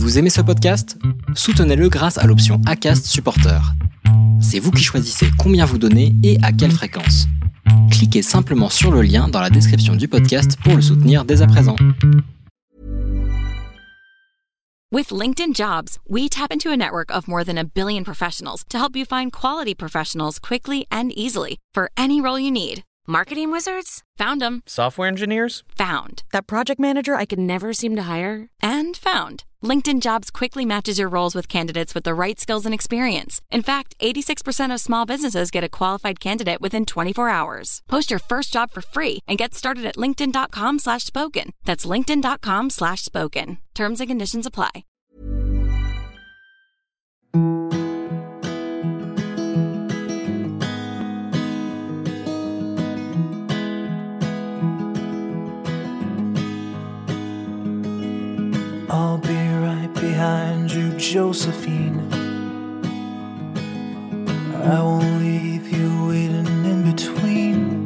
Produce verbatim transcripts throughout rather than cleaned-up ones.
Vous aimez ce podcast ? Soutenez-le grâce à l'option Acast Supporter. C'est vous qui choisissez combien vous donnez et à quelle fréquence. Cliquez simplement sur le lien dans la description du podcast pour le soutenir dès à présent. With LinkedIn Jobs, we tap into a network of more than a billion professionals to help you find quality professionals quickly and easily for any role you need. Marketing wizards? Found them. Software engineers? Found. That project manager I could never seem to hire? And found. LinkedIn Jobs quickly matches your roles with candidates with the right skills and experience. In fact, eighty-six percent of small businesses get a qualified candidate within twenty-four hours. Post your first job for free and get started at linkedin.com slash spoken. That's linkedin.com slash spoken. Terms and conditions apply. I'll be right behind you, Josephine. I won't leave you waiting in between.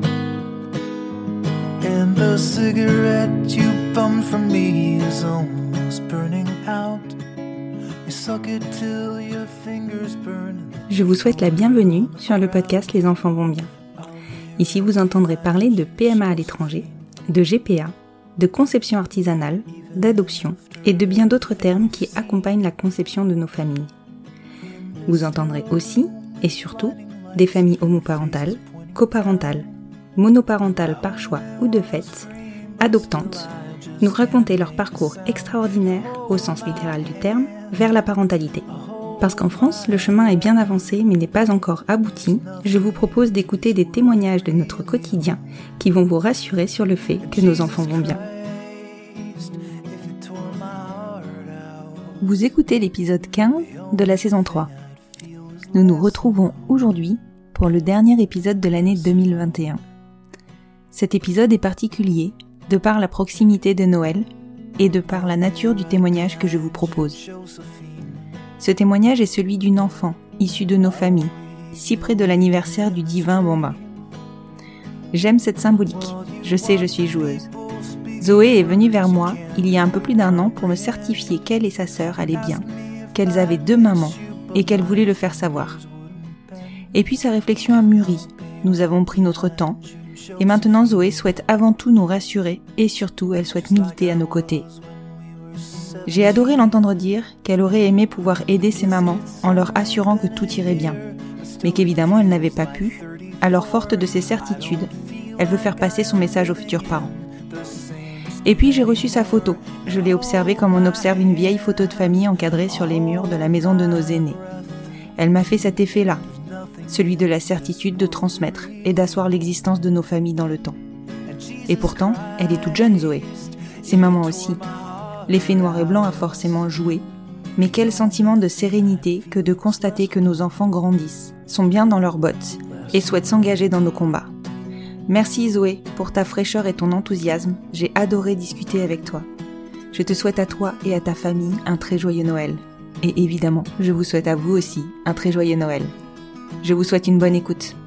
And the cigarette you bummed from me is almost burning out. You suck it till your fingers burn. Je vous souhaite la bienvenue sur le podcast Les enfants vont bien. Ici, vous entendrez parler de P M A à l'étranger, de G P A, de conception artisanale, d'adoption et de bien d'autres termes qui accompagnent la conception de nos familles. Vous entendrez aussi, et surtout, des familles homoparentales, coparentales, monoparentales par choix ou de fait, adoptantes, nous raconter leur parcours extraordinaire, au sens littéral du terme, vers la parentalité. Parce qu'en France, le chemin est bien avancé mais n'est pas encore abouti, je vous propose d'écouter des témoignages de notre quotidien qui vont vous rassurer sur le fait que nos enfants vont bien. Vous écoutez l'épisode quinze de la saison trois. Nous nous retrouvons aujourd'hui pour le dernier épisode de l'année deux mille vingt et un. Cet épisode est particulier de par la proximité de Noël et de par la nature du témoignage que je vous propose. Ce témoignage est celui d'une enfant issue de nos familles, si près de l'anniversaire du divin Bambin. J'aime cette symbolique, je sais je suis joueuse. Zoé est venue vers moi il y a un peu plus d'un an pour me certifier qu'elle et sa sœur allaient bien, qu'elles avaient deux mamans et qu'elle voulait le faire savoir. Et puis sa réflexion a mûri, nous avons pris notre temps, et maintenant Zoé souhaite avant tout nous rassurer et surtout elle souhaite militer à nos côtés. J'ai adoré l'entendre dire qu'elle aurait aimé pouvoir aider ses mamans en leur assurant que tout irait bien, mais qu'évidemment elle n'avait pas pu, alors forte de ses certitudes, elle veut faire passer son message aux futurs parents. Et puis j'ai reçu sa photo, je l'ai observée comme on observe une vieille photo de famille encadrée sur les murs de la maison de nos aînés. Elle m'a fait cet effet-là, celui de la certitude de transmettre et d'asseoir l'existence de nos familles dans le temps. Et pourtant, elle est toute jeune Zoé, c'est maman aussi. L'effet noir et blanc a forcément joué, mais quel sentiment de sérénité que de constater que nos enfants grandissent, sont bien dans leurs bottes et souhaitent s'engager dans nos combats. Merci Zoé pour ta fraîcheur et ton enthousiasme, j'ai adoré discuter avec toi. Je te souhaite à toi et à ta famille un très joyeux Noël. Et évidemment, je vous souhaite à vous aussi un très joyeux Noël. Je vous souhaite une bonne écoute.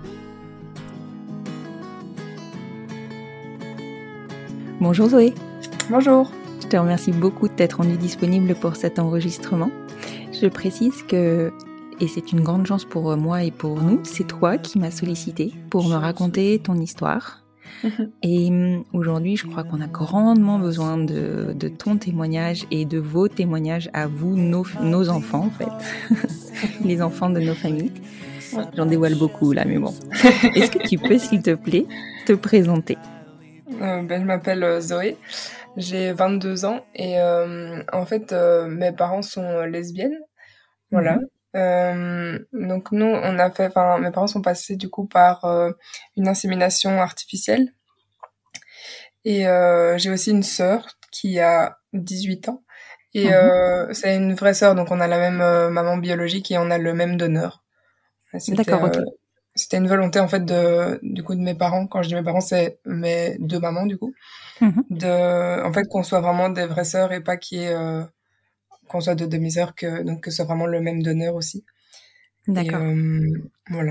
Bonjour Zoé. Bonjour. Je te remercie beaucoup d'être rendue disponible pour cet enregistrement. Je précise que, et c'est une grande chance pour moi et pour nous, c'est toi qui m'as sollicité pour me raconter ton histoire. Mm-hmm. Et aujourd'hui, je crois qu'on a grandement besoin de, de ton témoignage et de vos témoignages à vous, nos, nos enfants en fait, les enfants de nos familles. J'en dévoile beaucoup là, mais bon. Est-ce que tu peux, s'il te plaît, te présenter ? euh, ben, Je m'appelle Zoé, j'ai vingt-deux ans et euh, en fait, euh, mes parents sont lesbiennes. Voilà. Mm-hmm. Euh, donc nous, on a fait, enfin, mes parents sont passés du coup par euh, une insémination artificielle. Et euh, j'ai aussi une sœur qui a dix-huit ans. Et mmh. euh, c'est une vraie sœur, donc on a la même euh, maman biologique et on a le même donneur. C'était, D'accord, ok. Euh, c'était une volonté en fait de, du coup, de mes parents. Quand je dis mes parents, c'est mes deux mamans du coup. Mmh. De, en fait, qu'on soit vraiment des vraies sœurs et pas qu'il y ait euh, qu'on soit de demi-sœurs, que donc que ce soit vraiment le même donneur aussi. D'accord. Et, euh, voilà.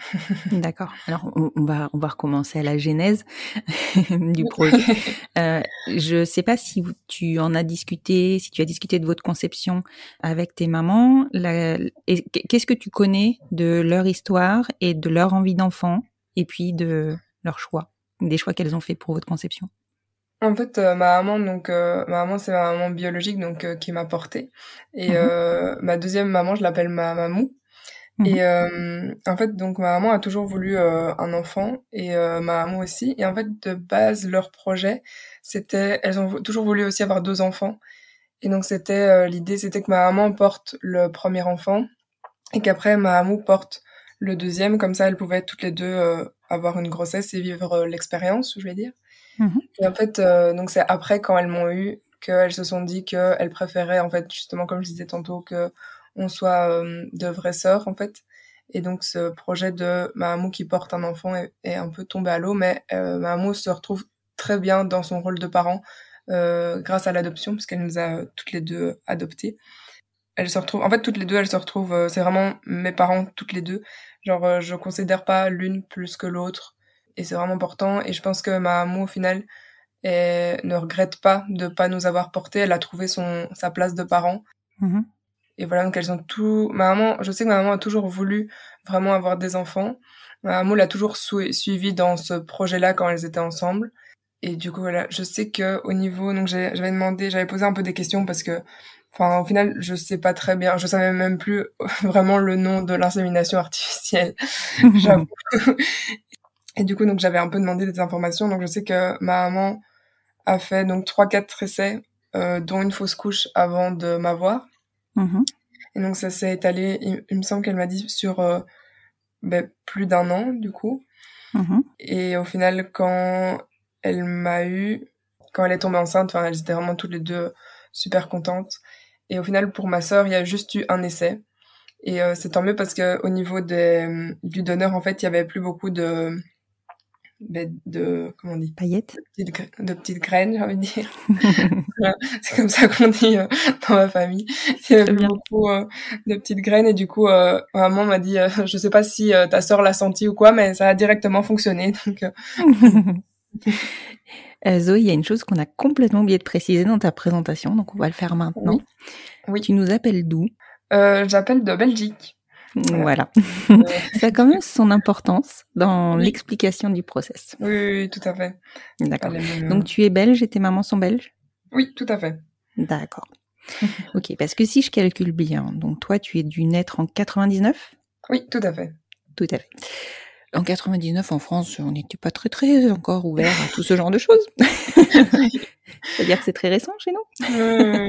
D'accord. Alors, on, on va on va recommencer à la genèse du projet. Euh, je sais pas si vous- tu en as discuté, si tu as discuté de votre conception avec tes mamans. La- et qu'est-ce que tu connais de leur histoire et de leur envie d'enfant, et puis de leur choix, des choix qu'elles ont fait pour votre conception? En fait, euh, ma maman, donc euh, ma maman, c'est ma maman biologique, donc euh, qui m'a portée. Et Mhm. euh, ma deuxième maman, je l'appelle ma mamou. Mhm. Et euh, en fait, donc ma maman a toujours voulu euh, un enfant et euh, ma maman aussi. Et en fait, de base, leur projet, c'était, elles ont vou- toujours voulu aussi avoir deux enfants. Et donc c'était euh, l'idée, c'était que ma maman porte le premier enfant et qu'après ma mamou porte le deuxième. Comme ça, elles pouvaient toutes les deux euh, avoir une grossesse et vivre euh, l'expérience, je vais dire. Mhm. Et en fait, euh, donc c'est après quand elles m'ont eu qu'elles se sont dit qu'elles préféraient en fait justement comme je disais tantôt que on soit euh, de vraies sœurs en fait. Et donc ce projet de Mahamou qui porte un enfant est, est un peu tombé à l'eau, mais euh, Mahamou se retrouve très bien dans son rôle de parent euh, grâce à l'adoption parce qu'elle nous a euh, toutes les deux adoptés. Elle se retrouve, en fait toutes les deux elles se retrouvent, euh, c'est vraiment mes parents toutes les deux. Genre euh, je considère pas l'une plus que l'autre et c'est vraiment important. Et je pense que Mahamou au final et ne regrette pas de pas nous avoir portés. Elle a trouvé son sa place de parent. Mhm. Et voilà, donc elles ont tout. Ma maman, je sais que ma maman a toujours voulu vraiment avoir des enfants. Ma maman l'a toujours sou- suivi dans ce projet-là quand elles étaient ensemble. Et du coup, voilà, je sais que au niveau, donc j'ai- j'avais demandé, j'avais posé un peu des questions parce que, enfin, au final, je sais pas très bien, je savais même plus vraiment le nom de l'insémination artificielle. J'avoue. Et du coup, donc j'avais un peu demandé des informations. Donc je sais que ma maman a fait donc trois quatre essais, euh, dont une fausse couche avant de m'avoir. Mhm. Et donc ça s'est étalé, il, il me semble qu'elle m'a dit sur euh, ben, plus d'un an du coup. Mhm. Et au final, quand elle m'a eu, quand elle est tombée enceinte, enfin elles étaient vraiment toutes les deux super contentes. Et au final, pour ma sœur, il y a juste eu un essai. Et euh, c'est tant mieux parce que au niveau des, du donneur, en fait, il y avait plus beaucoup de ben, de comment on dit Paillettes. de petites, gra- de petites graines, j'ai envie de dire. Voilà, c'est comme ça qu'on dit euh, dans ma famille. Il y avait Très plus bien. beaucoup euh, de petites graines et du coup, euh, ma maman m'a dit, euh, je sais pas si euh, ta sœur l'a senti ou quoi, mais ça a directement fonctionné. Donc, euh, Euh, Zoé, il y a une chose qu'on a complètement oublié de préciser dans ta présentation, donc on va le faire maintenant. oui, oui. Tu nous appelles d'où? Euh, j'appelle de Belgique. Voilà. Voilà. Euh, Ça a quand même son importance dans oui. l'explication du process. Oui, oui, oui, tout à fait. Pas D'accord. les mêmes, euh, Donc tu es belge et tes mamans sont belges? Oui, tout à fait. D'accord. Ok, parce que si je calcule bien, donc toi tu es dû naître en quatre-vingt-dix-neuf? Oui, tout à fait. Tout à fait. En quatre-vingt-dix-neuf, en France, on n'était pas très très encore ouvert à tout ce genre de choses. C'est-à-dire que c'est très récent chez nous. Euh,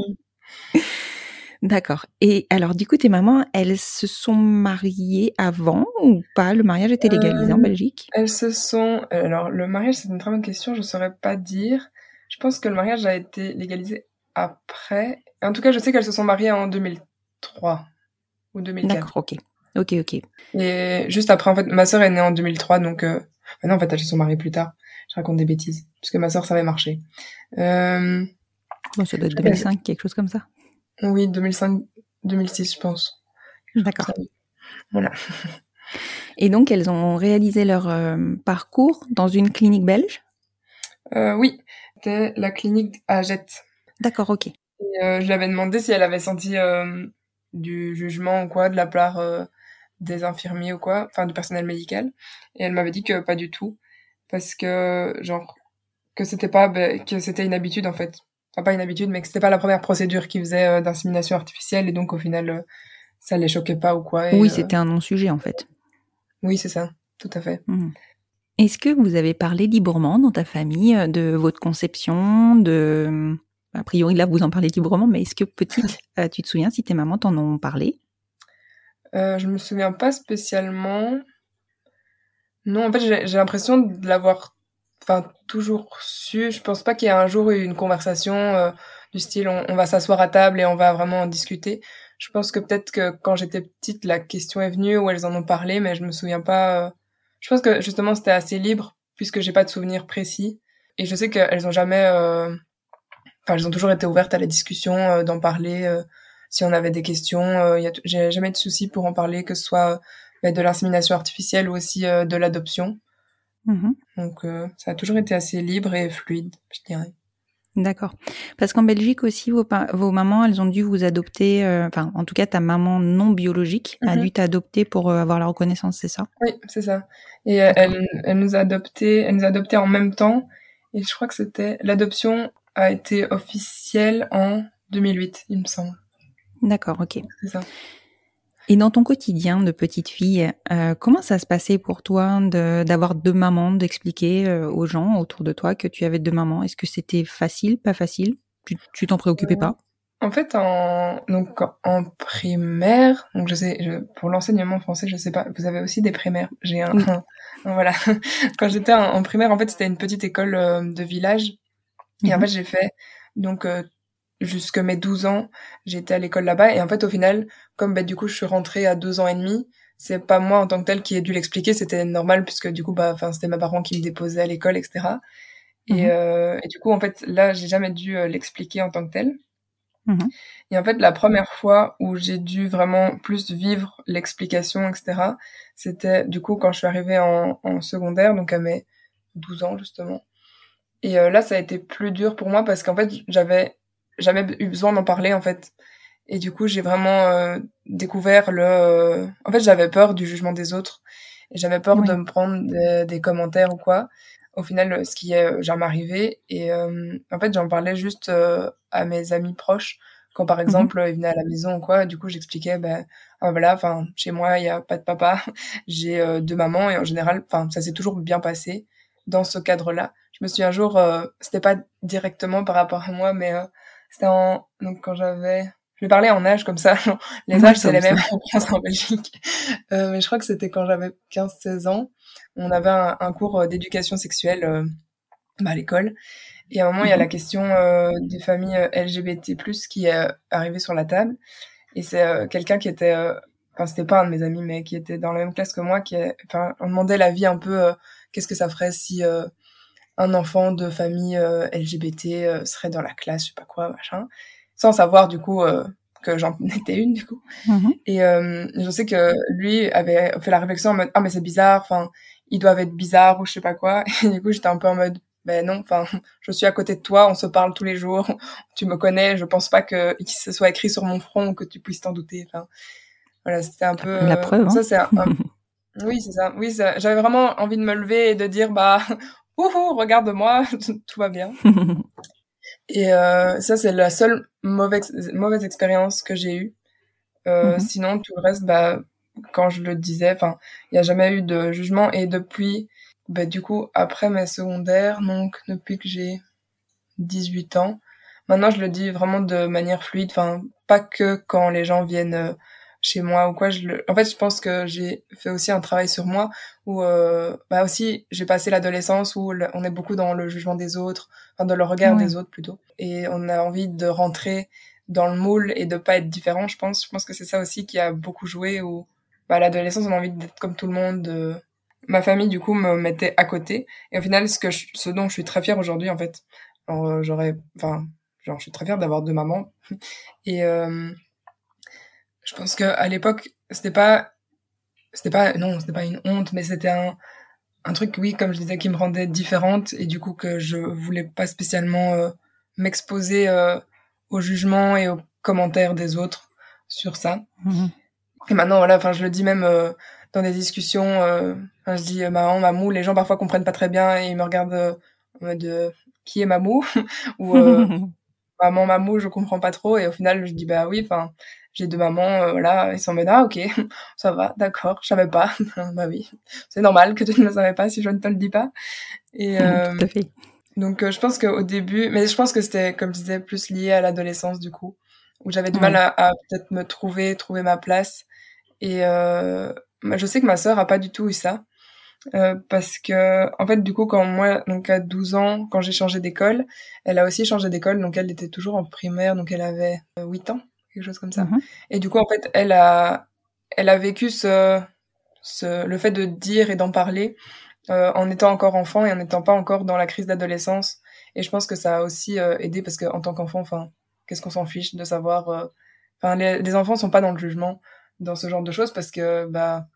D'accord. Et alors, du coup, tes mamans, elles se sont mariées avant ou pas? Le mariage était légalisé en euh, Belgique? elles se sont... Alors, le mariage, c'est une très bonne question, je saurais pas dire. Je pense que le mariage a été légalisé après. En tout cas, je sais qu'elles se sont mariées en deux mille trois ou deux mille quatre. D'accord, ok. Ok, ok. Et juste après, en fait, ma sœur est née en deux mille trois, donc... Euh... bah non, en fait, elles se sont mariées plus tard. Je raconte des bêtises, puisque ma sœur, ça avait marché. Euh... Bon, ça doit être deux mille cinq, quelque chose comme ça. Oui, deux mille cinq, deux mille six, je pense. D'accord. Voilà. Et donc, elles ont réalisé leur euh, parcours dans une clinique belge? Euh, oui, c'était la clinique à Jette. D'accord, ok. Et, euh, je lui avais demandé si elle avait senti euh, du jugement ou quoi de la part euh, des infirmiers ou quoi, enfin du personnel médical. Et elle m'avait dit que pas du tout, parce que genre que c'était pas bah, que c'était une habitude en fait. Enfin pas une habitude, mais que c'était pas la première procédure qu'ils faisaient euh, d'insémination artificielle et donc au final euh, ça les choquait pas ou quoi. Et, Oui, euh, c'était un non-sujet en fait. oui, c'est ça, tout à fait. Mmh. Est-ce que vous avez parlé librement dans ta famille euh, de votre conception, de... A priori, là, vous en parlez librement, mais est-ce que petite, euh, tu te souviens si tes mamans t'en ont parlé? Euh, je me souviens pas spécialement. Non, en fait, j'ai j'ai l'impression de l'avoir, enfin, toujours su. Je pense pas qu'il y ait un jour eu une conversation euh, du style on, on va s'asseoir à table et on va vraiment en discuter. Je pense que peut-être que quand j'étais petite, la question est venue où elles en ont parlé, mais je me souviens pas. euh, Je pense que justement c'était assez libre puisque j'ai pas de souvenirs précis et je sais qu'elles ont jamais, euh, enfin, elles ont toujours été ouvertes à la discussion, euh, d'en parler. euh, Si on avait des questions, euh, y a t- j'ai jamais de soucis pour en parler, que ce soit bah, de l'insémination artificielle ou aussi euh, de l'adoption. Mmh. Donc euh, ça a toujours été assez libre et fluide, je dirais. D'accord. Parce qu'en Belgique aussi, vos, pa- vos mamans, elles ont dû vous adopter, euh, enfin, en tout cas, ta maman non biologique a Mhm. dû t'adopter pour euh, avoir la reconnaissance, c'est ça? Oui, c'est ça. Et euh, elle, elle nous a adoptés, elle nous a adoptés en même temps. Et je crois que c'était l'adoption a été officielle en deux mille huit, il me semble. D'accord, ok. C'est ça. Et dans ton quotidien de petite fille, euh, comment ça se passait pour toi de, d'avoir deux mamans, d'expliquer euh, aux gens autour de toi que tu avais deux mamans? Est-ce que c'était facile, pas facile? Tu, tu t'en préoccupais pas? En fait, en donc en primaire, donc je sais, je, pour l'enseignement français, je sais pas. Vous avez aussi des primaires. J'ai un, Oui. un- un- voilà. Quand j'étais en, en primaire, en fait, c'était une petite école euh, de village. Et en Mhm. fait, j'ai fait donc euh, jusque mes douze ans, j'étais à l'école là-bas. Et en fait, au final, comme bah, du coup, je suis rentrée à deux ans et demi, c'est pas moi en tant que telle qui ai dû l'expliquer, c'était normal puisque du coup, bah, enfin, c'était mes parents qui me déposaient à l'école, et cetera. Et, Mhm. euh, et du coup, en fait, là, j'ai jamais dû euh, l'expliquer en tant que telle. Mhm. Et en fait, la première fois où j'ai dû vraiment plus vivre l'explication, et cetera, c'était du coup quand je suis arrivée en, en secondaire, donc à mes douze ans justement. Et euh, là, ça a été plus dur pour moi parce qu'en fait, j'avais jamais eu besoin d'en parler en fait. Et du coup, j'ai vraiment euh, découvert le... euh, En fait, j'avais peur du jugement des autres. Et j'avais peur Oui. de me prendre des, des commentaires ou quoi. Au final, ce qui est euh, jamais arrivé. Et euh, en fait, j'en parlais juste euh, à mes amis proches. Quand par exemple, ils venaient à la maison ou quoi. Du coup, j'expliquais, ben, ah, voilà, enfin, chez moi, il y a pas de papa. J'ai euh, deux mamans. Et en général, enfin, ça s'est toujours bien passé dans ce cadre-là. Je me suis un jour... Euh, c'était pas directement par rapport à moi, mais euh, c'était en... Donc, quand j'avais... Je vais parler en âge comme ça. Les Ouais, âges, c'est comme les mêmes ça. en France, en Belgique. Euh, mais je crois que c'était quand j'avais quinze seize ans. On avait un, un cours d'éducation sexuelle euh, bah, à l'école. Et à un moment, il y a la Mhm. question euh, des familles euh, L G B T plus, qui est euh, arrivée sur la table. Et c'est euh, quelqu'un qui était... euh, Enfin, c'était pas un de mes amis, mais qui était dans la même classe que moi. Qui est, enfin, on demandait l'avis un peu... euh, qu'est-ce que ça ferait si euh, un enfant de famille euh, L G B T euh, serait dans la classe, je sais pas quoi, machin. Sans savoir, du coup... Euh, que j'en étais une du coup. Mhm. Et euh, je sais que lui avait fait la réflexion en mode ah mais c'est bizarre, enfin ils doivent être bizarres ou je sais pas quoi. Et du coup j'étais un peu en mode ben non, enfin je suis à côté de toi, on se parle tous les jours, tu me connais, je pense pas que qu'il se soit écrit sur mon front ou que tu puisses t'en douter. Enfin voilà, c'était un peu La euh, preuve, hein. ça c'est un, un... oui c'est ça, oui ça... j'avais vraiment envie de me lever et de dire bah ouhou regarde-moi, tout va bien. Et euh, ça c'est la seule mauvaise mauvaise expérience que j'ai eue. Euh, Mhm. sinon, tout le reste, bah, quand je le disais, enfin, il n'y a jamais eu de jugement. Et depuis, bah, du coup, après mes secondaires, donc depuis que j'ai dix-huit ans, maintenant je le dis vraiment de manière fluide. Enfin, pas que quand les gens viennent euh, chez moi ou quoi. Je le... En fait, je pense que j'ai fait aussi un travail sur moi où, euh, bah aussi, j'ai passé l'adolescence où le- on est beaucoup dans le jugement des autres, enfin, dans le regard Ouais. des autres plutôt. Et on a envie de rentrer dans le moule et de pas être différent, je pense. Je pense que c'est ça aussi qui a beaucoup joué où, bah, à l'adolescence, on a envie d'être comme tout le monde. De... Ma famille, du coup, me mettait à côté. Et au final, ce que je... ce dont je suis très fière aujourd'hui, en fait, alors, euh, j'aurais, enfin, genre, je suis très fière d'avoir deux mamans. Et euh, je pense que à l'époque, c'était pas, c'était pas, non, c'était pas une honte, mais c'était un, un truc, oui, comme je disais, qui me rendait différente et du coup que je voulais pas spécialement euh, m'exposer euh, au jugement et aux commentaires des autres sur ça. Mhm. Et maintenant, voilà, enfin, je le dis même euh, dans des discussions, euh, enfin, je dis euh, maman, mamou, les gens parfois comprennent pas très bien et ils me regardent euh, en mode euh, qui est mamou ou euh, maman, mamou, je comprends pas trop. Et au final, je dis bah oui, enfin, j'ai deux mamans, euh, voilà, ils sont en mode ah ok, ça va, d'accord, je savais pas. Bah oui, c'est normal que tu ne le savais pas si je ne te le dis pas. Et euh, Tout à fait. donc euh, je pense qu'au début, mais je pense que c'était, comme je disais, plus lié à l'adolescence du coup, où j'avais du mal Ouais. à, à peut-être me trouver, trouver ma place. Et euh, je sais que ma sœur a pas du tout eu ça. Euh, parce que en fait du coup quand moi donc à douze ans quand j'ai changé d'école, elle a aussi changé d'école, donc elle était toujours en primaire, donc elle avait euh, huit ans, quelque chose comme ça. Mhm. Et du coup en fait elle a elle a vécu ce ce le fait de dire et d'en parler euh, en étant encore enfant et en n'étant pas encore dans la crise d'adolescence. Et je pense que ça a aussi euh, aidé parce que en tant qu'enfant, enfin qu'est-ce qu'on s'en fiche de savoir euh... enfin les, les enfants sont pas dans le jugement dans ce genre de choses parce que bah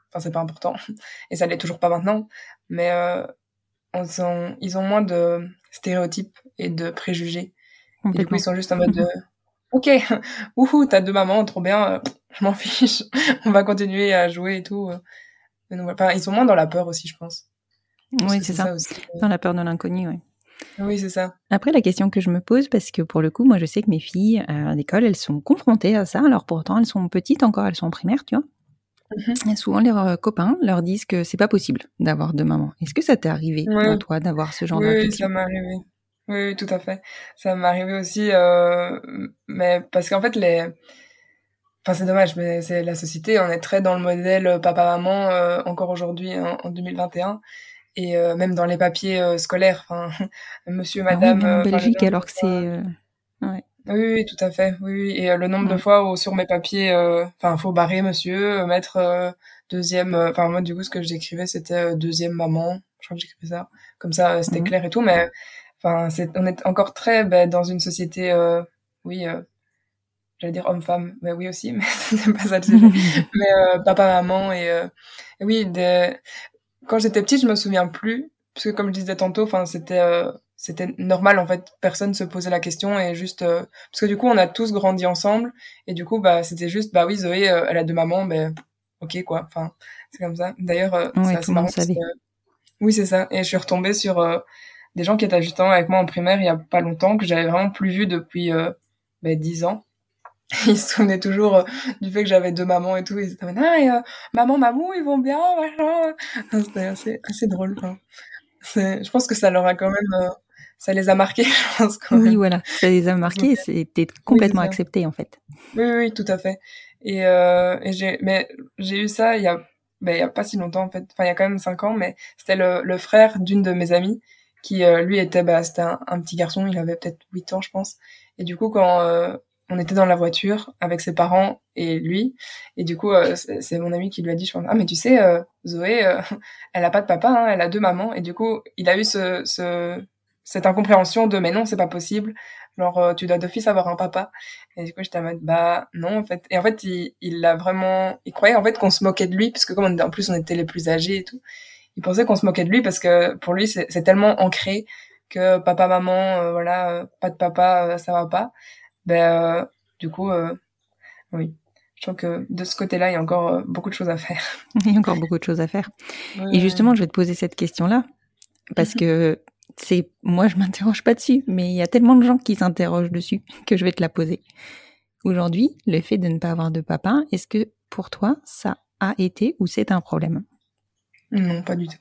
enfin c'est pas important et ça l'est toujours pas maintenant, mais euh, on sont, ils ont moins de stéréotypes et de préjugés. Et du coup ils sont juste en mode de ok, wouhou, t'as deux mamans, trop bien, euh, je m'en fiche, on va continuer à jouer et tout. Mais donc, enfin, ils sont moins dans la peur aussi, je pense. Oui, c'est, c'est ça, ça aussi. Dans la peur de l'inconnu, oui. Oui, c'est ça. Après, la question que je me pose, parce que pour le coup, moi, je sais que mes filles à l'école, elles sont confrontées à ça. Alors pourtant, elles sont petites encore, elles sont en primaire, tu vois. Mm-hmm. Et souvent, leurs euh, copains leur disent que c'est pas possible d'avoir deux mamans. Est-ce que ça t'est arrivé, oui. à toi, d'avoir ce genre oui, de réflexion ? Oui, ça m'est arrivé. Oui, oui, tout à fait. Ça m'est arrivé aussi, euh, mais parce qu'en fait, les... Enfin, c'est dommage, mais c'est la société, on est très dans le modèle papa-maman euh, encore aujourd'hui, hein, en deux mille vingt et un. Et euh, même dans les papiers euh, scolaires, enfin, monsieur, madame... Ah oui, même en Belgique, euh, alors que c'est... Euh... Ouais. Oui, oui, tout à fait. Oui, oui. Et euh, le nombre mmh. de fois où sur mes papiers, enfin, euh, faut barrer monsieur, euh, mettre euh, deuxième... Enfin, euh, moi, du coup, ce que j'écrivais, c'était euh, deuxième maman. Je crois que j'écrivais ça. Comme ça, euh, c'était mmh. clair et tout. Mais enfin, c'est, on est encore très bah, dans une société... Euh, oui, euh, j'allais dire homme-femme. Mais oui aussi, mais c'est pas ça le sujet. mais euh, papa-maman et... Euh, et oui, des... quand j'étais petite, je me souviens plus. Parce que comme je disais tantôt, enfin, c'était... Euh, c'était normal en fait, personne se posait la question et juste euh... parce que du coup on a tous grandi ensemble et du coup bah c'était juste bah oui Zoé euh, elle a deux mamans, ben bah, ok quoi, enfin c'est comme ça. D'ailleurs euh, ouais, c'est assez marrant parce que... oui c'est ça, et je suis retombée sur euh, des gens qui étaient justement avec moi en primaire il y a pas longtemps, que j'avais vraiment plus vu depuis euh, bah, dix ans. Ils se souvenaient toujours euh, du fait que j'avais deux mamans et tout, ils étaient ah et, euh, maman mamou ils vont bien machin. C'était assez assez drôle, enfin. C'est... je pense que ça leur a quand même euh... ça les a marqués, je pense. Quand oui, même. voilà, ça les a marqués, okay. C'était complètement oui, accepté, en fait. Oui, oui, oui, tout à fait. Et, euh, et j'ai, mais j'ai eu ça il y a, ben, il y a pas si longtemps, en fait. Enfin, il y a quand même cinq ans, mais c'était le, le frère d'une de mes amies qui, euh, lui, était, bah, c'était un, un petit garçon, il avait peut-être huit ans, je pense. Et du coup, quand euh, on était dans la voiture avec ses parents et lui, et du coup, euh, c'est, c'est mon ami qui lui a dit, je pense, ah, mais tu sais, euh, Zoé, euh, elle a pas de papa, hein, elle a deux mamans. Et du coup, il a eu ce, ce, cette incompréhension de mais non c'est pas possible, genre euh, tu dois d'office avoir un papa. Et du coup j'étais en mode bah non en fait, et en fait il il l'a vraiment, il croyait en fait qu'on se moquait de lui parce que comme on, en plus on était les plus âgés et tout, il pensait qu'on se moquait de lui parce que pour lui c'est, c'est tellement ancré que papa maman euh, voilà euh, pas de papa euh, ça va pas. Ben euh, du coup euh, oui, je trouve que de ce côté-là il y a encore euh, beaucoup de choses à faire. Il y a encore beaucoup de choses à faire. Ouais. Et justement je vais te poser cette question là parce que c'est, moi, je m'interroge pas dessus, mais il y a tellement de gens qui s'interrogent dessus que je vais te la poser. Aujourd'hui, le fait de ne pas avoir de papa, est-ce que pour toi, ça a été ou c'est un problème ? Non, pas du tout.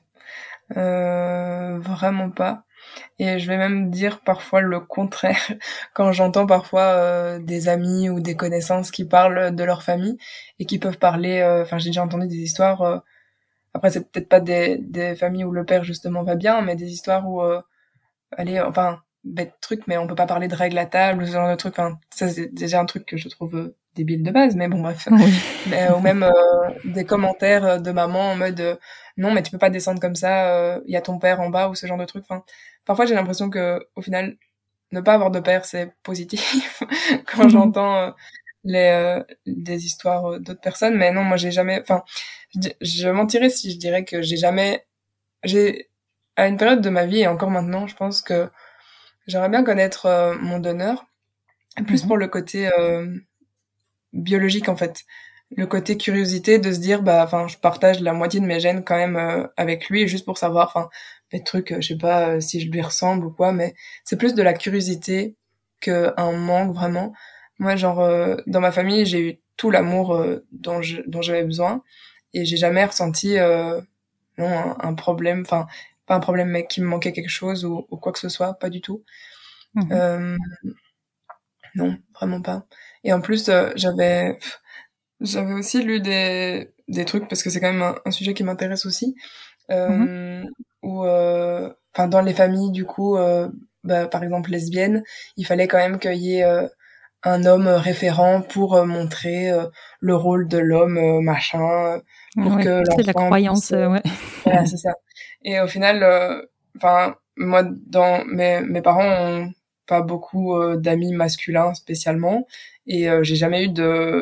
Euh, vraiment pas. Et je vais même dire parfois le contraire quand j'entends parfois euh, des amis ou des connaissances qui parlent de leur famille et qui peuvent parler, enfin euh, j'ai déjà entendu des histoires, euh, après c'est peut-être pas des, des familles où le père justement va bien, mais des histoires où euh, allez, enfin, bête truc, mais on peut pas parler de règles à table ou ce genre de truc. Enfin, ça, c'est déjà un truc que je trouve euh, débile de base, mais bon, bref. Oui. Mais, ou même euh, des commentaires de maman en mode euh, non, mais tu peux pas descendre comme ça, il euh, y a ton père en bas ou ce genre de truc. Enfin, parfois, j'ai l'impression que au final, ne pas avoir de père, c'est positif quand mmh. j'entends euh, les euh, des histoires d'autres personnes. Mais non, moi, j'ai jamais... Enfin, je, je mentirais si je dirais que j'ai jamais... j'ai à une période de ma vie, et encore maintenant, je pense que j'aimerais bien connaître euh, mon donneur, plus mmh. pour le côté euh, biologique, en fait. Le côté curiosité de se dire, bah, enfin, je partage la moitié de mes gènes quand même euh, avec lui, juste pour savoir, enfin, des trucs, euh, je sais pas euh, si je lui ressemble ou quoi, mais c'est plus de la curiosité qu'un manque, vraiment. Moi, genre, euh, dans ma famille, j'ai eu tout l'amour euh, dont, je, dont j'avais besoin, et j'ai jamais ressenti, euh, non, un, un problème, enfin, pas un problème, mais qu'il me manquait quelque chose ou, ou quoi que ce soit, pas du tout. Mmh. Euh, non, vraiment pas. Et en plus, euh, j'avais, j'avais aussi lu des, des trucs, parce que c'est quand même un, un sujet qui m'intéresse aussi, euh, mmh. où, euh, enfin, dans les familles, du coup, euh, bah, par exemple, lesbiennes, il fallait quand même qu'il y ait euh, un homme référent pour euh, montrer euh, le rôle de l'homme, euh, machin, pour ouais, que c'est la croyance, puisse, euh, ouais. Voilà, c'est ça. Et au final, enfin, euh, moi, dans mes mes parents ont pas beaucoup euh, d'amis masculins spécialement, et euh, j'ai jamais eu de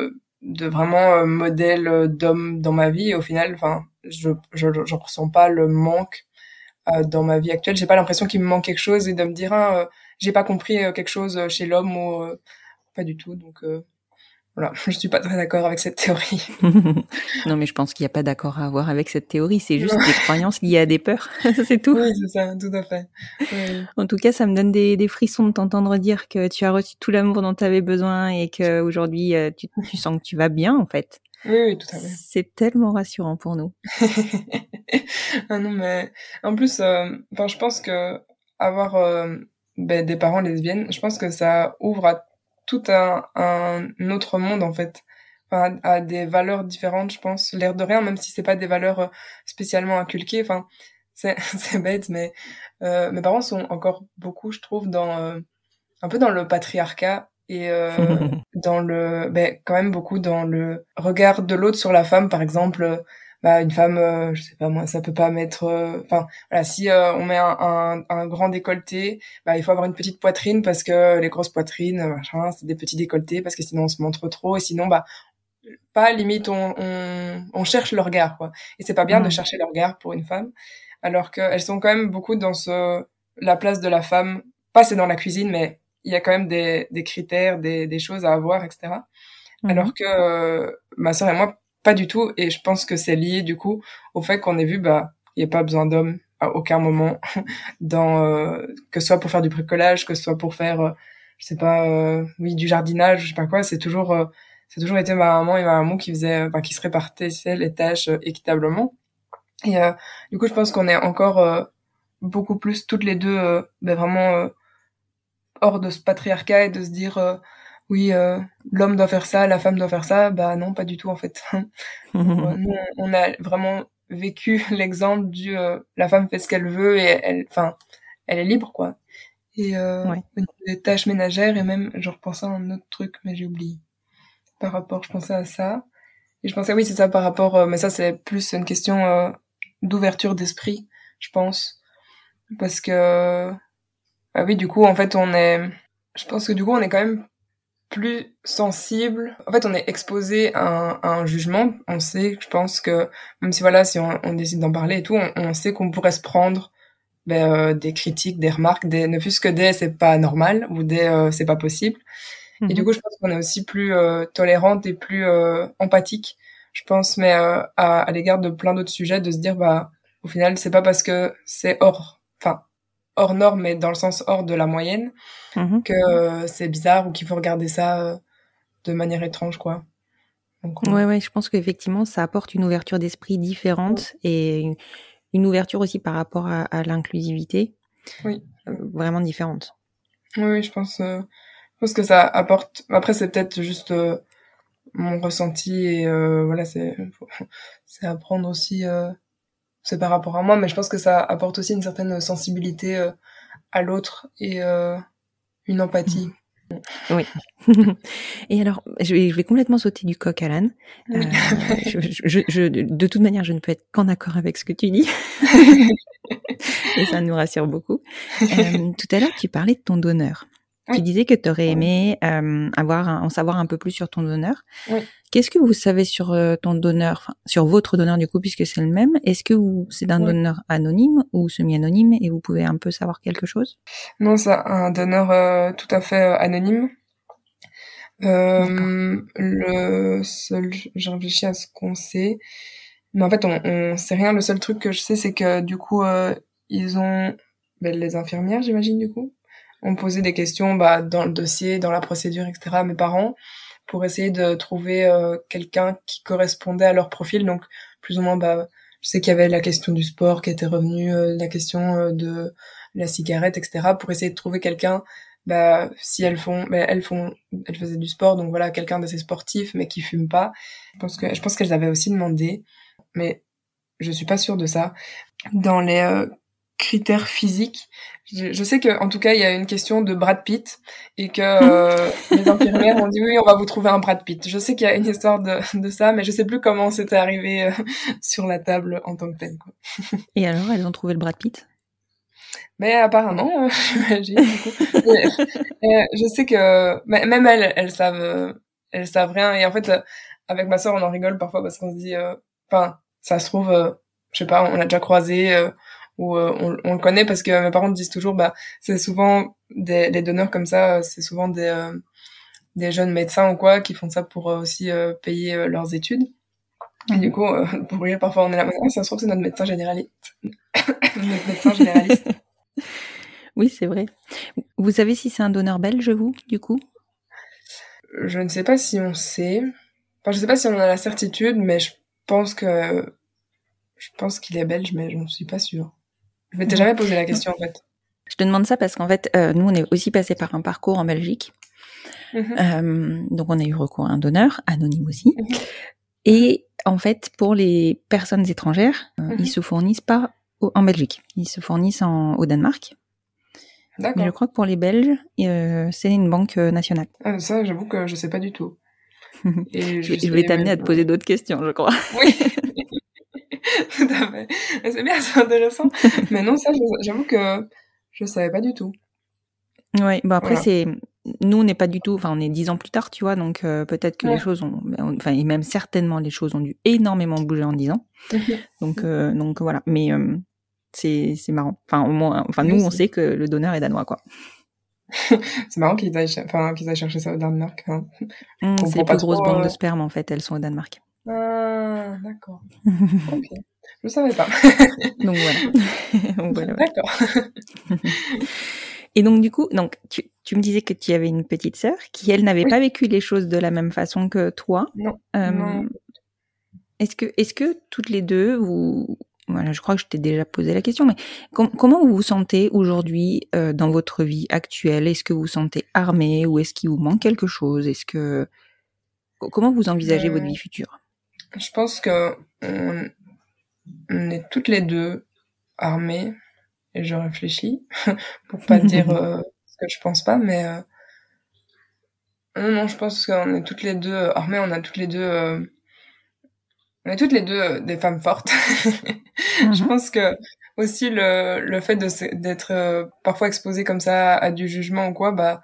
de vraiment euh, modèle euh, d'homme dans ma vie. Et au final, enfin, je je je ressens pas le manque euh, dans ma vie actuelle. J'ai pas l'impression qu'il me manque quelque chose et de me dire ah, euh, j'ai pas compris euh, quelque chose chez l'homme ou euh, pas du tout. Donc euh, voilà, je suis pas très d'accord avec cette théorie. Non, mais je pense qu'il n'y a pas d'accord à avoir avec cette théorie. C'est juste des croyances liées à des peurs. C'est tout. Oui, c'est ça, tout à fait. Oui. En tout cas, ça me donne des, des frissons de t'entendre dire que tu as reçu tout l'amour dont tu avais besoin et qu'aujourd'hui, tu, tu sens que tu vas bien, en fait. Oui, oui, tout à fait. C'est tellement rassurant pour nous. Ah non, mais en plus, euh, enfin, je pense que avoir euh, ben, des parents lesbiennes, je pense que ça ouvre à tout un, un autre monde, en fait. Enfin, à, à des valeurs différentes, je pense. L'air de rien, même si c'est pas des valeurs euh, spécialement inculquées. Enfin, c'est, c'est bête, mais euh, mes parents sont encore beaucoup, je trouve, dans euh, un peu dans le patriarcat et euh, dans le, ben, quand même beaucoup dans le regard de l'autre sur la femme, par exemple. Bah, une femme, euh, je sais pas moi, ça peut pas mettre, enfin, euh, voilà, si euh, on met un, un, un grand décolleté, bah, il faut avoir une petite poitrine parce que les grosses poitrines, machin, c'est des petits décolletés parce que sinon on se montre trop et sinon, bah, pas limite on, on, on cherche le regard, quoi. Et c'est pas bien mmh. de chercher le regard pour une femme, alors qu'elles sont quand même beaucoup dans ce, la place de la femme, pas c'est dans la cuisine, mais il y a quand même des, des critères, des, des choses à avoir, et cetera. Mmh. Alors que euh, ma sœur et moi, pas du tout, et je pense que c'est lié du coup au fait qu'on ait vu bah il y a pas besoin d'hommes à aucun moment dans euh, que ce soit pour faire du bricolage, que ce soit pour faire euh, je sais pas euh, oui du jardinage, je sais pas quoi, c'est toujours euh, c'est toujours été ma maman et ma maman qui faisaient enfin qui se répartissaient les tâches euh, équitablement. Et euh, du coup je pense qu'on est encore euh, beaucoup plus toutes les deux euh, ben vraiment euh, hors de ce patriarcat et de se dire euh, oui, euh, l'homme doit faire ça, la femme doit faire ça. Bah non, pas du tout en fait. Donc, euh, nous, on a vraiment vécu l'exemple du euh, la femme fait ce qu'elle veut et elle, enfin, elle est libre quoi. Et euh, ouais. Des tâches ménagères et même, je repensais à un autre truc, mais j'ai oublié. Par rapport, je pensais à ça et je pensais oui c'est ça par rapport, euh, mais ça c'est plus une question euh, d'ouverture d'esprit, je pense, parce que bah oui du coup en fait on est, je pense que du coup on est quand même plus sensible. En fait, on est exposé à un, à un jugement. On sait, je pense que, même si voilà, si on, on décide d'en parler et tout, on, on sait qu'on pourrait se prendre ben, euh, des critiques, des remarques, des, ne fût-ce que des c'est pas normal ou des euh, c'est pas possible. Mm-hmm. Et du coup, je pense qu'on est aussi plus euh, tolérante et plus euh, empathique, je pense, mais euh, à, à l'égard de plein d'autres sujets, de se dire, bah, au final, c'est pas parce que c'est hors, enfin, hors norme, mais dans le sens hors de la moyenne, mmh. que euh, c'est bizarre ou qu'il faut regarder ça euh, de manière étrange, quoi. Donc, ouais, euh... ouais, je pense qu'effectivement, ça apporte une ouverture d'esprit différente ouais. et une, une ouverture aussi par rapport à, à l'inclusivité, oui. euh, vraiment différente. Oui, oui, je pense, euh, je pense que ça apporte. Après, c'est peut-être juste euh, mon ressenti et euh, voilà, c'est c'est à prendre aussi. Euh, c'est par rapport à moi, mais je pense que ça apporte aussi une certaine sensibilité euh, à l'autre et euh, une empathie. Oui. Et alors, je vais, je vais complètement sauter du coq à l'âne. Euh, je, je, je, de toute manière, je ne peux être qu'en accord avec ce que tu dis. Et ça nous rassure beaucoup. Euh, tout à l'heure, tu parlais de ton donneur. Oui. Tu disais que tu aurais aimé euh, avoir un, en savoir un peu plus sur ton donneur. Oui. Qu'est-ce que vous savez sur euh, ton donneur, enfin, sur votre donneur du coup, puisque c'est le même? Est-ce que vous, c'est d'un oui. donneur anonyme ou semi-anonyme et vous pouvez un peu savoir quelque chose? Non, c'est un donneur euh, tout à fait euh, anonyme. Euh, le seul, j'ai réfléchi à ce qu'on sait, mais en fait on, on sait rien. Le seul truc que je sais, c'est que du coup euh, ils ont, ben, les infirmières, j'imagine du coup, ont posé des questions bah, dans le dossier, dans la procédure, et cetera à mes parents pour essayer de trouver euh, quelqu'un qui correspondait à leur profil. Donc plus ou moins, bah, je sais qu'il y avait la question du sport qui était revenue, euh, la question euh, de la cigarette, et cetera pour essayer de trouver quelqu'un. Bah, si elles font, bah, elles font, elles faisaient du sport, donc voilà, quelqu'un d'assez sportif, mais qui fume pas. Je pense que, je pense qu'elles avaient aussi demandé, mais je suis pas sûre de ça. Dans les euh, critères physiques, je, je sais que, en tout cas, il y a une question de Brad Pitt et que euh, les infirmières ont dit oui, on va vous trouver un Brad Pitt. Je sais qu'il y a une histoire de, de ça, mais je sais plus comment c'était arrivé euh, sur la table en tant que tel, quoi. Et alors, elles ont trouvé le Brad Pitt? Mais apparemment, euh, j'imagine, du coup. Et, et je sais que même elles, elles savent, elles savent rien. Et en fait, avec ma sœur, on en rigole parfois parce qu'on se dit, enfin, euh, ça se trouve, euh, je sais pas, on l'a déjà croisé euh, ou euh, on, on le connaît parce que mes parents disent toujours, bah, c'est souvent des les donneurs comme ça, c'est souvent des euh, des jeunes médecins ou quoi qui font ça pour euh, aussi euh, payer euh, leurs études. Et du coup, euh, pour rire, parfois on est là, ah, ça se trouve c'est notre médecin généraliste. Notre médecin généraliste. Oui, c'est vrai. Vous savez si c'est un donneur belge, vous, du coup? Je ne sais pas si on sait. Enfin, je sais pas si on a la certitude, mais je pense que je pense qu'il est belge, mais je ne suis pas sûre. Je m'étais jamais posé la question en fait. Je te demande ça parce qu'en fait, euh, nous, on est aussi passé par un parcours en Belgique. Mm-hmm. Euh, donc, on a eu recours à un donneur, anonyme aussi. Mm-hmm. Et en fait, pour les personnes étrangères, euh, mm-hmm. ils se fournissent pas au, en Belgique. Ils se fournissent en, au Danemark. D'accord. Mais je crois que pour les Belges, euh, c'est une banque nationale. Ah, ça, j'avoue que je sais pas du tout. Et je, je vais t'amener même... à te poser d'autres questions, je crois. Oui. Tout à fait. C'est bien, c'est intéressant. Mais non, ça, j'avoue que je savais pas du tout. Ouais, bon après, voilà. c'est... Nous, on n'est pas du tout... Enfin, on est dix ans plus tard, tu vois, donc euh, peut-être que ouais. les choses ont... Enfin, et même certainement, les choses ont dû énormément bouger en dix ans. Mm-hmm. Donc, euh, donc voilà. Mais euh, c'est, c'est marrant. Enfin, au moins... Enfin, nous, oui, on sait que le donneur est danois, quoi. C'est marrant qu'ils aillent, enfin, qu'ils aillent chercher ça au Danemark. Hein. Mmh, c'est les plus grosses trop, banques euh... de sperme, en fait, elles sont au Danemark. Ah, d'accord. Ok. Je ne savais pas. Donc voilà. donc, voilà, voilà. D'accord. Et donc du coup, donc tu, tu me disais que tu avais une petite sœur qui, elle, n'avait oui. pas vécu les choses de la même façon que toi. Non. Euh, non. Est-ce que, est-ce que toutes les deux, vous... Voilà, je crois que je t'ai déjà posé la question, mais com- comment vous vous sentez aujourd'hui euh, dans votre vie actuelle? Est-ce que vous vous sentez armé ou est-ce qu'il vous manque quelque chose? Est-ce que comment vous envisagez euh, votre vie future? Je pense que on, on est toutes les deux armées et je réfléchis pour pas dire euh, ce que je pense pas, mais euh, non, non, je pense qu'on est toutes les deux armées, on a toutes les deux euh, on est toutes les deux euh, des femmes fortes. Mm-hmm. Je pense que aussi le le fait de d'être euh, parfois exposée comme ça à du jugement ou quoi, bah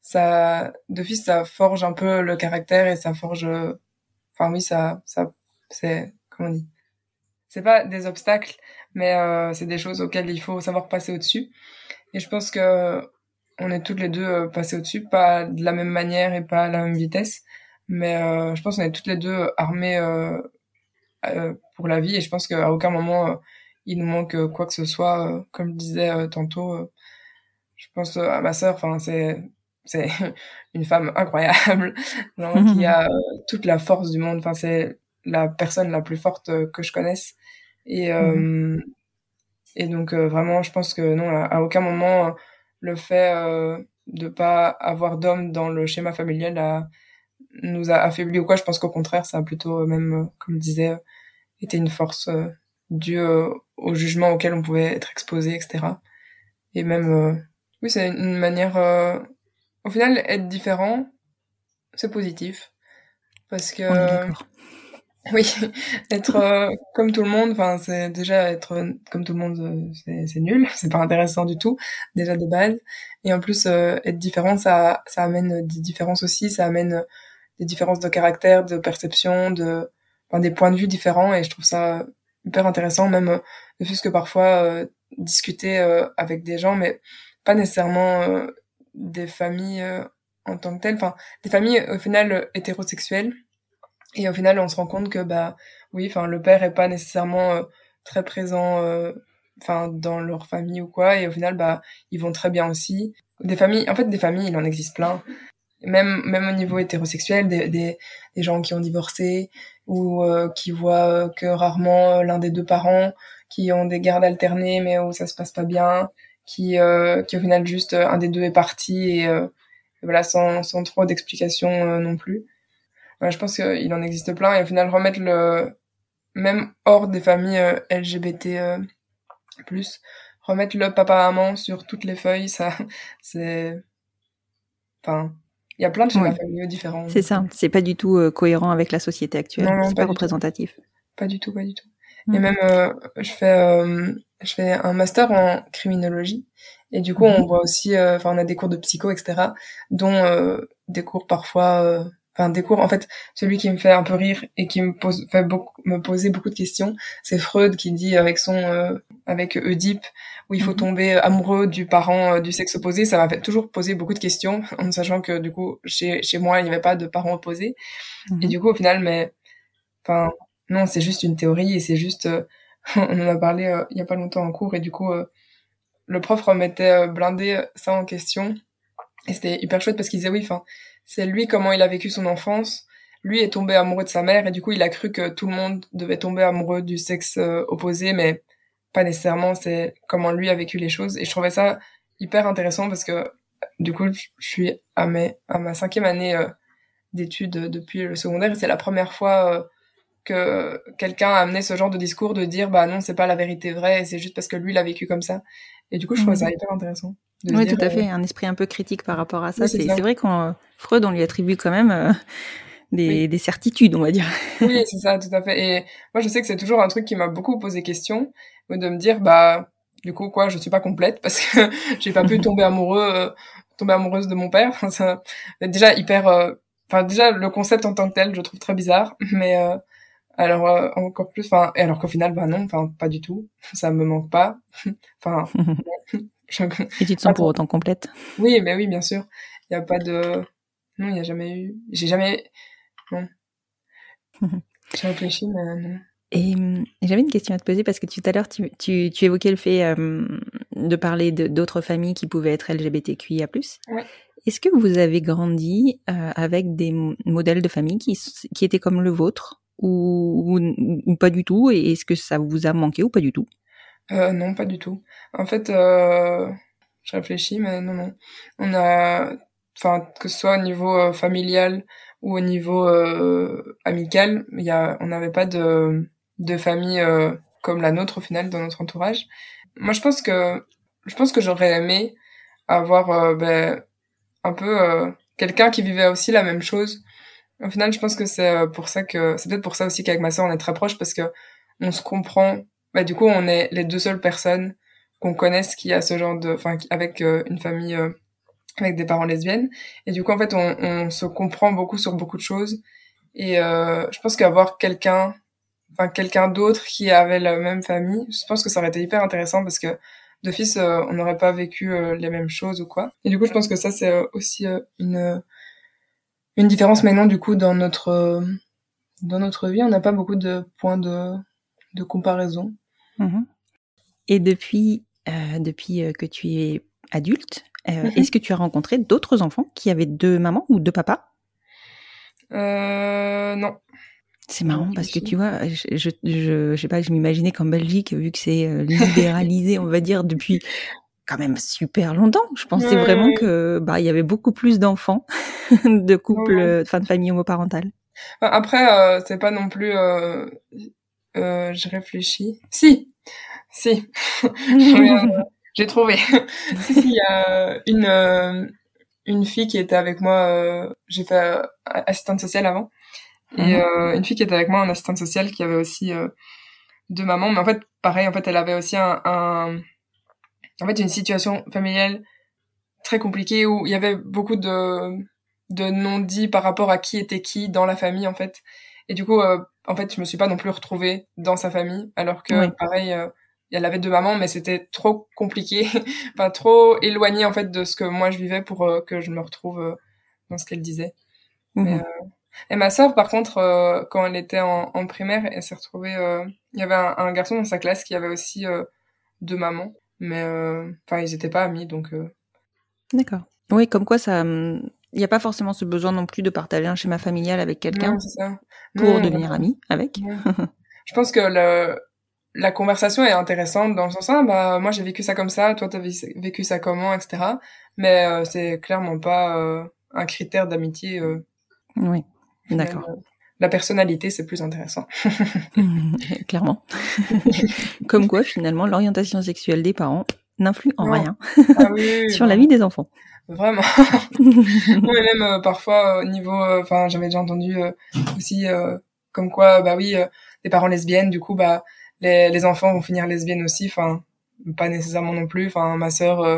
ça d'office ça forge un peu le caractère et ça forge euh, enfin oui ça ça c'est comment on dit, c'est pas des obstacles mais euh, c'est des choses auxquelles il faut savoir passer au-dessus, et je pense que on est toutes les deux euh, passées au-dessus, pas de la même manière et pas à la même vitesse, mais euh, je pense qu'on est toutes les deux armées euh, euh, pour la vie, et je pense qu'à aucun moment euh, il nous manque euh, quoi que ce soit, euh, comme je disais euh, tantôt, euh, je pense euh, à ma sœur, enfin c'est c'est une femme incroyable, genre, mmh. qui a euh, toute la force du monde, enfin c'est la personne la plus forte euh, que je connaisse, et euh, mmh. et donc euh, vraiment je pense que non, à, à aucun moment euh, le fait euh, de pas avoir d'homme dans le schéma familial a, nous a affaibli ou quoi. Je pense qu'au contraire ça a plutôt euh, même euh, comme je disais euh, été une force euh, due euh, au jugement auquel on pouvait être exposé, etc. Et même euh, oui, c'est une manière euh, au final, être différent, c'est positif. Parce que... On est d'accord. Oui, être euh, comme tout le monde, enfin, c'est déjà être euh, comme tout le monde, c'est, c'est nul, c'est pas intéressant du tout, déjà de base. Et en plus, euh, être différent, ça, ça amène des différences aussi, ça amène des différences de caractère, de perception, de, enfin, des points de vue différents, et je trouve ça hyper intéressant, même euh, ne fût-ce que parfois euh, discuter euh, avec des gens, mais pas nécessairement euh, des familles euh, en tant que telles, enfin des familles au final euh, hétérosexuelles, et au final on se rend compte que bah oui, enfin le père est pas nécessairement euh, très présent euh, enfin dans leur famille ou quoi, et au final bah ils vont très bien aussi. Des familles, en fait des familles il en existe plein, même même au niveau hétérosexuel, des des, des gens qui ont divorcé ou euh, qui voient que rarement l'un des deux parents, qui ont des gardes alternées mais où ça se passe pas bien, qui euh, qui au final juste un des deux est parti, et euh, voilà, sans sans trop d'explications euh, non plus. Voilà, je pense qu'il en existe plein, et au final remettre le même hors des familles euh, L G B T euh, plus, remettre le papa maman sur toutes les feuilles, ça c'est enfin il y a plein de schémas ouais. familiaux différents. C'est ça, c'est pas du tout euh, cohérent avec la société actuelle, non, non, c'est pas, pas représentatif. Tout. Pas du tout, pas du tout. Mmh. Et même euh, je fais euh, je fais un master en criminologie, et du coup mmh. on voit aussi, enfin euh, on a des cours de psycho, etc., dont euh, des cours parfois euh, enfin des cours, en fait, celui qui me fait un peu rire et qui me pose, fait beaucoup, me poser beaucoup de questions, c'est Freud qui dit avec son, euh, avec Oedipe, où il faut mm-hmm. tomber amoureux du parent euh, du sexe opposé. Ça m'a fait toujours poser beaucoup de questions, en sachant que du coup, chez chez moi, il n'y avait pas de parents opposés. Mm-hmm. Et du coup, au final, mais, enfin, non, c'est juste une théorie et c'est juste, euh, on en a parlé euh, il y a pas longtemps en cours et du coup, euh, le prof remettait euh, blindé ça en question et c'était hyper chouette parce qu'il disait oui, enfin. C'est lui, comment il a vécu son enfance. Lui est tombé amoureux de sa mère et du coup, il a cru que tout le monde devait tomber amoureux du sexe euh, opposé, mais pas nécessairement. C'est comment lui a vécu les choses. Et je trouvais ça hyper intéressant parce que du coup, je suis à, mes, à ma cinquième année euh, d'études depuis le secondaire et c'est la première fois euh, que quelqu'un a amené ce genre de discours de dire bah non, c'est pas la vérité vraie, c'est juste parce que lui l'a vécu comme ça. Et du coup, je trouvais mmh. ça hyper intéressant. Oui, dire, tout à fait, euh... un esprit un peu critique par rapport à ça. Oui, c'est, c'est, ça. c'est vrai qu'on Freud, on lui attribue quand même euh, des, oui. des certitudes, on va dire. Oui, c'est ça, tout à fait. Et moi, je sais que c'est toujours un truc qui m'a beaucoup posé question, de me dire bah du coup quoi, je suis pas complète parce que j'ai pas pu tomber amoureux, euh, tomber amoureuse de mon père. Ça, déjà hyper, enfin euh, déjà le concept en tant que tel, je trouve très bizarre, mais euh, alors euh, encore plus, enfin et alors qu'au final bah non, enfin pas du tout, ça me manque pas, enfin. Et tu te sens pour autant complète? Oui, mais oui, bien sûr. Il y a pas de, non, il y a jamais eu, j'ai jamais, non. J'ai réfléchi, mais non. Et j'avais une question à te poser parce que tout à l'heure tu, tu, tu évoquais le fait euh, de parler de, d'autres familles qui pouvaient être L G B T Q I A plus. Ouais. Est-ce que vous avez grandi euh, avec des modèles de famille qui, qui étaient comme le vôtre ou, ou, ou pas du tout? Et est-ce que ça vous a manqué ou pas du tout? Euh, non, pas du tout. En fait, euh, je réfléchis, mais non, non. On a, enfin, que ce soit au niveau euh, familial ou au niveau euh, amical, il y a, on n'avait pas de, de famille euh, comme la nôtre au final dans notre entourage. Moi, je pense que, je pense que j'aurais aimé avoir euh, ben, un peu euh, quelqu'un qui vivait aussi la même chose. Au final, je pense que c'est pour ça que, c'est peut-être pour ça aussi qu'avec ma sœur on est très proches parce que on se comprend. Bah, du coup, on est les deux seules personnes qu'on connaisse qui a ce genre de, enfin, avec euh, une famille, euh, avec des parents lesbiennes. Et du coup, en fait, on, on se comprend beaucoup sur beaucoup de choses. Et euh, je pense qu'avoir quelqu'un, enfin, quelqu'un d'autre qui avait la même famille, je pense que ça aurait été hyper intéressant parce que d'office, euh, on n'aurait pas vécu euh, les mêmes choses ou quoi. Et du coup, je pense que ça, c'est euh, aussi euh, une une différence maintenant, du coup, dans notre euh, dans notre vie. On n'a pas beaucoup de points de de comparaison. Mmh. Et depuis, euh, depuis euh, que tu es adulte, euh, mmh. est-ce que tu as rencontré d'autres enfants qui avaient deux mamans ou deux papas? Euh, non. C'est marrant non, parce que tu vois, je, je, je, je sais pas, je m'imaginais qu'en Belgique, vu que c'est euh, libéralisé, on va dire, depuis quand même super longtemps, je pensais ouais, vraiment ouais. que bah il y avait beaucoup plus d'enfants de couples, ouais. enfin de familles homoparentales. Après, euh, c'est pas non plus. Euh... Euh, je réfléchis. Si, si. J'ai trouvé. si, si, il y a une euh, une fille qui était avec moi. Euh, j'ai fait euh, assistante sociale avant, et mm-hmm. euh, une fille qui était avec moi en assistante sociale qui avait aussi euh, deux mamans. Mais en fait, pareil, en fait, elle avait aussi un, un, en fait, une situation familiale très compliquée où il y avait beaucoup de de non-dits par rapport à qui était qui dans la famille, en fait. Et du coup. Euh, En fait, je me suis pas non plus retrouvée dans sa famille, alors que, oui. pareil, euh, elle avait deux mamans, mais c'était trop compliqué, enfin, trop éloigné, en fait, de ce que moi je vivais pour euh, que je me retrouve euh, dans ce qu'elle disait. Mm-hmm. Mais, euh... Et ma sœur, par contre, euh, quand elle était en, en primaire, elle s'est retrouvée, euh... il y avait un, un garçon dans sa classe qui avait aussi euh, deux mamans, mais, enfin, euh... ils étaient pas amis, donc... Euh... D'accord. Oui, comme quoi ça... Il n'y a pas forcément ce besoin non plus de partager un schéma familial avec quelqu'un non, c'est ça. pour non, devenir non. ami avec. Non. Je pense que le, la conversation est intéressante dans le sens ah bah moi j'ai vécu ça comme ça, toi t'as vécu ça comment, et cetera. Mais euh, c'est clairement pas euh, un critère d'amitié. Euh, oui, d'accord. Euh, la personnalité c'est plus intéressant. Clairement. Comme quoi finalement l'orientation sexuelle des parents n'influe en non. rien ah, oui, oui, sur non. la vie des enfants. Vraiment. ouais, même euh, parfois au niveau, enfin euh, j'avais déjà entendu euh, aussi euh, comme quoi bah oui euh, des parents lesbiennes du coup bah les les enfants vont finir lesbiennes aussi, enfin pas nécessairement non plus. Enfin ma sœur euh,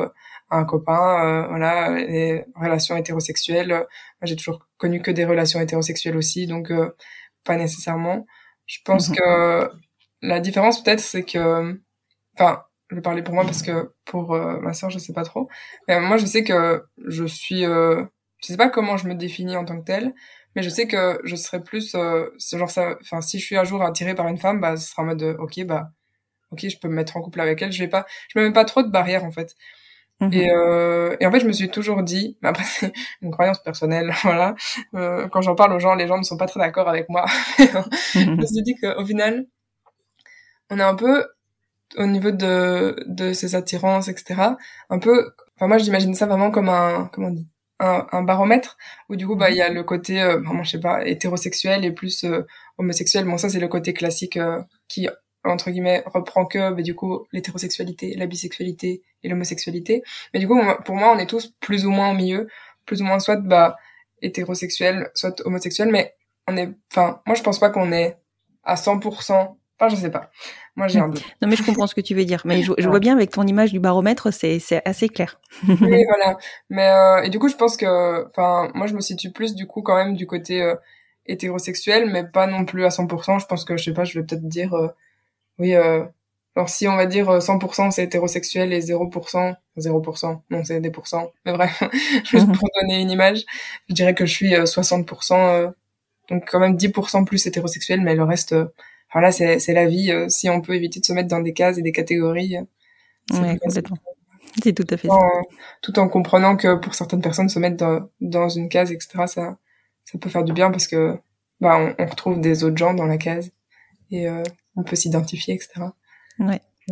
un copain, euh, voilà, les relations hétérosexuelles. Moi, j'ai toujours connu que des relations hétérosexuelles aussi, donc euh, pas nécessairement. Je pense Mhm. que la différence peut-être, c'est que, enfin, je vais parler pour moi parce que pour euh, ma sœur, je sais pas trop. Mais moi, je sais que je suis, euh, je sais pas comment je me définis en tant que telle, mais je sais que je serais plus, euh, ce genre ça, enfin, si je suis un jour attirée par une femme, bah, ce sera en mode, euh, ok, bah, ok, je peux me mettre en couple avec elle. Je vais pas, je me mets pas trop de barrières en fait. Mhm. Et, euh, et en fait, je me suis toujours dit, mais après c'est une croyance personnelle, voilà. Euh, quand j'en parle aux gens, les gens ne sont pas très d'accord avec moi. Je me suis dit qu'au final, on est un peu au niveau de de ces attirances, et cetera. Un peu, enfin moi j'imagine ça vraiment comme un, comment on dit, un, un baromètre où du coup bah il y a le côté euh, vraiment je sais pas hétérosexuel et plus euh, homosexuel. Bon ça c'est le côté classique euh, qui entre guillemets reprend que bah, du coup l'hétérosexualité, la bisexualité et l'homosexualité. Mais du coup pour moi on est tous plus ou moins au milieu, plus ou moins soit bah hétérosexuel, soit homosexuel, mais on est, enfin moi je pense pas qu'on est à cent pour cent. Enfin, je sais pas. Moi, j'ai un doute. Non, mais je comprends ce que tu veux dire. Mais je, je vois bien avec ton image du baromètre, c'est, c'est assez clair. Oui, voilà. Mais euh, et du coup, je pense que, enfin, moi, je me situe plus du coup quand même du côté euh, hétérosexuel, mais pas non plus à cent pour cent. Je pense que, je sais pas, je vais peut-être dire, euh, oui, euh, alors si on va dire euh, cent pour cent c'est hétérosexuel et zéro pour cent, zéro pour cent, non, c'est des pourcents. Mais bref, juste pour donner une image, je dirais que je suis euh, soixante pour cent, euh, donc quand même dix pour cent plus hétérosexuel, mais le reste, euh, voilà, c'est c'est la vie. Euh, si on peut éviter de se mettre dans des cases et des catégories, euh, c'est Ouais, plus facile. complètement. C'est tout à fait ça. En- tout en comprenant que pour certaines personnes se mettre dans, dans une case, et cetera, ça, ça peut faire du bien parce que bah on, on retrouve des autres gens dans la case et euh, on peut s'identifier, et cetera. Ouais. Ouais.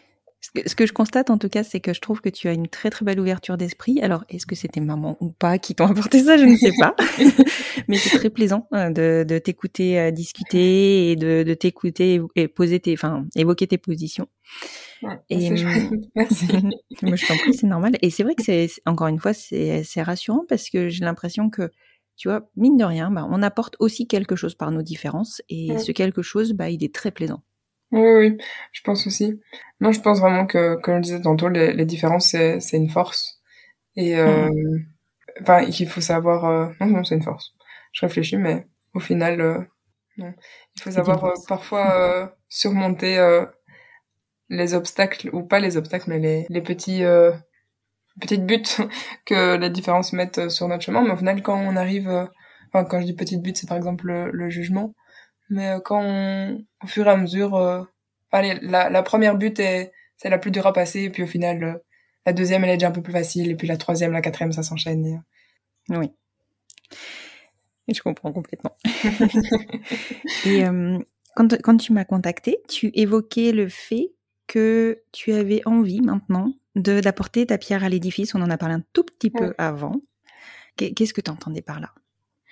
Ce que, ce que je constate en tout cas, c'est que je trouve que tu as une très très belle ouverture d'esprit. Alors, est-ce que c'était maman ou pas qui t'ont apporté ça? Je ne sais pas. Mais c'est très plaisant euh, de, de t'écouter euh, discuter et de, de t'écouter et poser tes, enfin, évoquer tes positions. Ouais, Et c'est chouette. Merci. moi, je t'en prie, c'est normal. Et c'est vrai que c'est, c'est- encore une fois, c'est, c'est rassurant parce que j'ai l'impression que, tu vois, mine de rien, bah, on apporte aussi quelque chose par nos différences et Ouais. ce quelque chose, bah, il est très plaisant. Oui, oui, oui, je pense aussi. Non, je pense vraiment que, comme je disais tantôt, les, les différences, c'est, c'est une force. Et, euh, Mhm. enfin, qu'il faut savoir, euh, non, non, c'est une force. Je réfléchis, mais au final, euh, non. Il faut C'est une savoir euh, force. parfois euh, surmonter euh, les obstacles, ou pas les obstacles, mais les, les petits, euh, petites buts que les différences mettent sur notre chemin. Mais au final, quand on arrive, euh, enfin, quand je dis petites buts, c'est par exemple le, le jugement. Mais euh, quand on, au fur et à mesure, euh, allez, la, la première butte est, c'est la plus dure à passer, et puis au final, euh, la deuxième, elle est déjà un peu plus facile, et puis la troisième, la quatrième, ça s'enchaîne. Et... Oui. Et je comprends complètement. Et euh, quand, quand tu m'as contacté, tu évoquais le fait que tu avais envie maintenant de d'apporter ta pierre à l'édifice. On en a parlé un tout petit peu Ouais. avant. Qu'est-ce que tu entendais par là?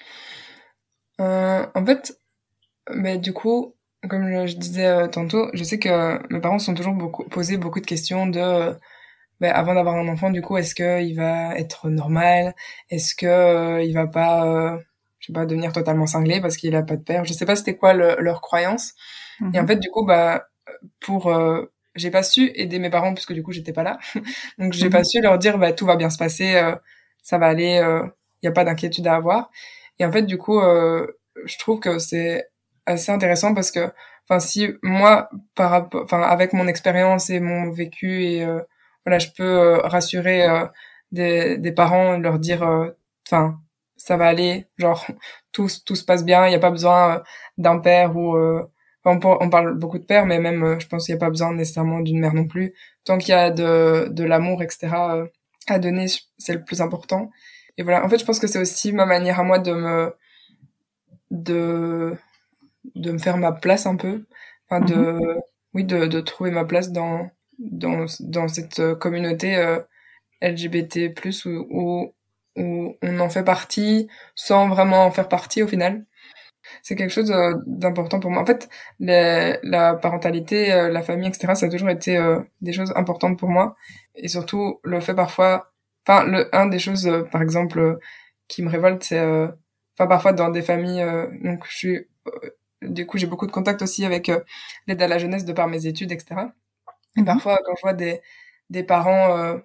Euh, en fait, mais du coup, comme je, je disais euh, tantôt, je sais que mes parents sont toujours beaucoup, posé beaucoup de questions de, euh, ben, avant d'avoir un enfant, du coup, est-ce que il va être normal? Est-ce que euh, il va pas, euh, je sais pas, devenir totalement cinglé parce qu'il a pas de père? Je sais pas c'était quoi le, leur croyance. Mhm. Et en fait, du coup, bah, pour, euh, j'ai pas su aider mes parents puisque du coup, j'étais pas là. Donc, j'ai Mhm. pas su leur dire, bah, tout va bien se passer, euh, ça va aller, il euh, y a pas d'inquiétude à avoir. Et en fait, du coup, euh, je trouve que c'est assez intéressant parce que, enfin, si moi, par rapport, enfin, avec mon expérience et mon vécu et euh, voilà, je peux euh, rassurer euh, des, des parents, leur dire, enfin, euh, ça va aller, genre tout tout se passe bien, il y a pas besoin euh, d'un père ou euh, on, on parle beaucoup de père, mais même euh, je pense qu'il y a pas besoin nécessairement d'une mère non plus. Tant qu'il y a de de l'amour, et cetera euh, à donner, c'est le plus important. Et voilà, en fait, je pense que c'est aussi ma manière à moi de me de de me faire ma place un peu, enfin de Mhm. oui de de trouver ma place dans dans dans cette communauté euh, L G B T plus où, où où on en fait partie sans vraiment en faire partie au final. C'est quelque chose euh, d'important pour moi. En fait, les, la parentalité, euh, la famille, et cetera, ça a toujours été euh, des choses importantes pour moi. Et surtout, le fait parfois... Enfin, le, un des choses, euh, par exemple, euh, qui me révolte, c'est... euh, Enfin, parfois, dans des familles... euh, donc, je suis... euh, du coup, j'ai beaucoup de contacts aussi avec euh, l'aide à la jeunesse de par mes études, et cetera. Et Mhm. parfois, quand je vois des, des parents... euh,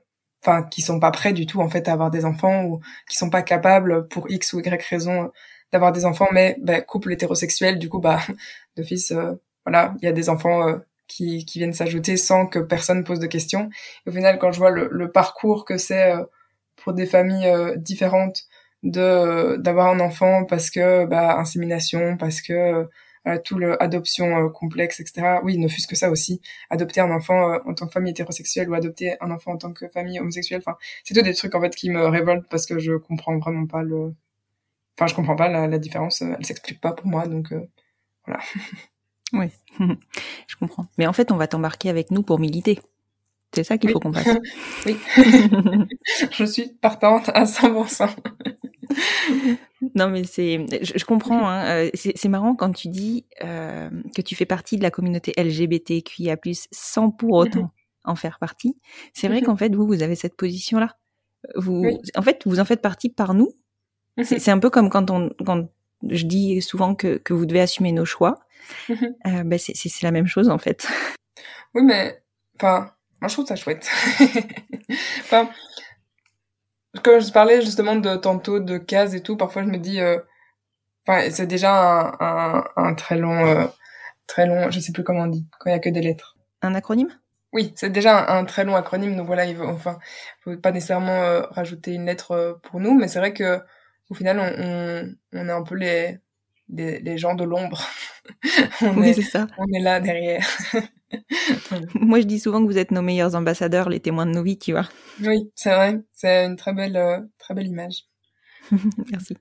enfin qui sont pas prêts du tout en fait à avoir des enfants ou qui sont pas capables pour X ou Y raison d'avoir des enfants, mais bah, couple hétérosexuel, du coup bah d'office euh, voilà, il y a des enfants euh, qui qui viennent s'ajouter sans que personne pose de questions. Et au final, quand je vois le, le parcours que c'est euh, pour des familles euh, différentes de euh, d'avoir un enfant parce que bah insémination, parce que euh, voilà, tout le adoption euh, complexe, et cetera. Oui, ne fût-ce que ça aussi, adopter un enfant euh, en tant que famille hétérosexuelle ou adopter un enfant en tant que famille homosexuelle. Enfin, c'est tout des trucs en fait qui me révoltent parce que je comprends vraiment pas le, enfin je comprends pas la, la différence. Elle s'explique pas pour moi, donc euh, voilà. Oui, je comprends. Mais en fait, on va t'embarquer avec nous pour militer. C'est ça qu'il oui. faut qu'on fasse. Oui. Je suis partante à cent pour cent. Non, mais c'est, je, je comprends. Hein, c'est, c'est marrant quand tu dis euh, que tu fais partie de la communauté L G B T Q I A plus, sans pour autant en faire partie. C'est vrai qu'en fait, vous, vous avez cette position-là. Vous, oui. En fait, vous en faites partie par nous. C'est, c'est un peu comme quand on, quand je dis souvent que que vous devez assumer nos choix. Euh, ben c'est, c'est c'est la même chose en fait. Oui, mais enfin, moi je trouve ça chouette. Enfin. Quand je parlais justement de tantôt de cases et tout, parfois je me dis, enfin, euh, c'est déjà un, un, un très long, euh, très long, je sais plus comment on dit, quand il y a que des lettres. Un acronyme ? Oui, c'est déjà un, un très long acronyme, donc voilà, il faut, enfin, faut pas nécessairement euh, rajouter une lettre euh, pour nous, mais c'est vrai que au final, on, on, on est un peu les, les, les gens de l'ombre. on oui, est, c'est ça. On est là derrière. Moi, je dis souvent que vous êtes nos meilleurs ambassadeurs, les témoins de nos vies, tu vois. Oui, c'est vrai. C'est une très belle, euh, très belle image. Merci.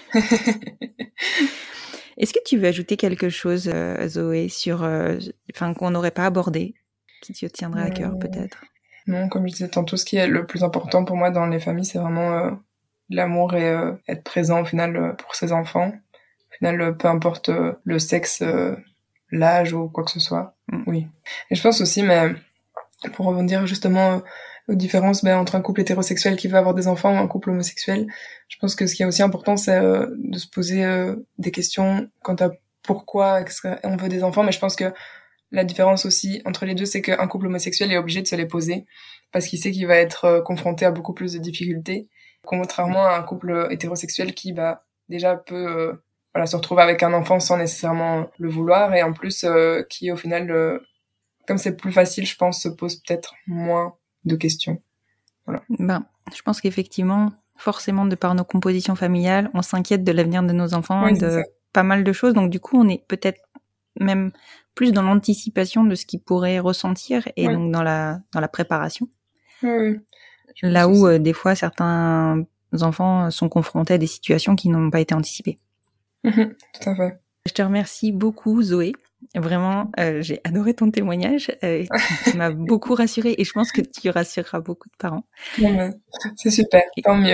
Est-ce que tu veux ajouter quelque chose, euh, Zoé, sur, euh, enfin, qu'on n'aurait pas abordé, qui te tiendrait à cœur, euh, peut-être ? Non, comme je disais tantôt, ce qui est le plus important pour moi dans les familles, c'est vraiment euh, l'amour et euh, être présent au final euh, pour ses enfants. Au final, euh, peu importe euh, le sexe, euh, l'âge ou quoi que ce soit. Mm. Oui. Et je pense aussi, mais pour rebondir justement euh, aux différences ben, entre un couple hétérosexuel qui veut avoir des enfants ou un couple homosexuel, je pense que ce qui est aussi important, c'est euh, de se poser euh, des questions quant à pourquoi on veut des enfants. Mais je pense que la différence aussi entre les deux, c'est qu'un couple homosexuel est obligé de se les poser parce qu'il sait qu'il va être euh, confronté à beaucoup plus de difficultés, contrairement à un couple hétérosexuel qui bah déjà peut euh, voilà se retrouver avec un enfant sans nécessairement le vouloir et en plus euh, qui au final euh, comme c'est plus facile, je pense, se pose peut-être moins de questions. Voilà. Ben, je pense qu'effectivement, forcément, de par nos compositions familiales, on s'inquiète de l'avenir de nos enfants, oui, de pas mal de choses. Donc, du coup, on est peut-être même plus dans l'anticipation de ce qu'ils pourraient ressentir et oui. donc dans la dans la préparation. Oui, oui. Là où, euh, des fois, certains enfants sont confrontés à des situations qui n'ont pas été anticipées. Mmh, tout à fait. Je te remercie beaucoup, Zoé. Vraiment, euh, j'ai adoré ton témoignage. Euh, tu m'as beaucoup rassurée et je pense que tu rassureras beaucoup de parents. Ouais, c'est super, tant mieux.